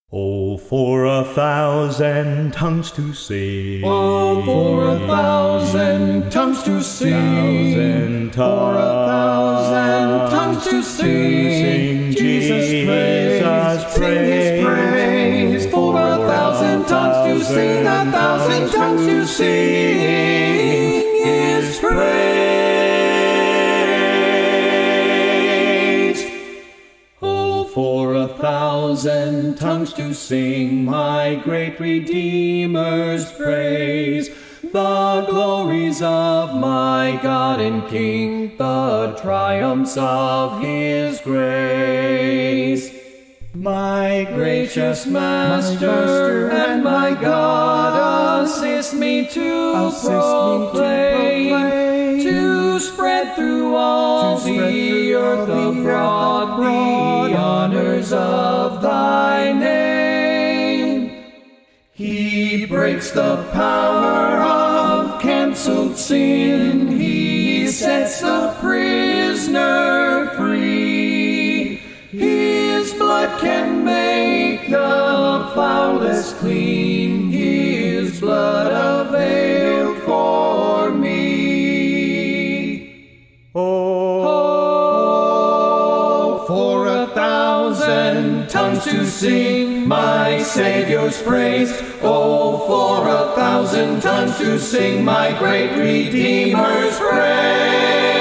Oh, for 1,000 tongues to sing. Oh, for 1,000 tongues to sing. For 1,000 tongues to sing. Jesus praise, sing His praise. For 1,000 tongues to sing, 1,000 tongues to sing His praise. Oh, for 1,000 tongues to sing my great Redeemer's praise, the glories of my God and King, the triumphs of His grace. My gracious Master and my God, assist me to proclaim, to spread through all the earth abroad the honors of Thy name. He breaks the power of cancelled sin. He sets the prisoner free. His blood can make the foulest clean. His blood availed for me. Oh, for 1,000 tongues to sing my Savior's praise. Oh, for 1,000 tongues to sing my great Redeemer's praise.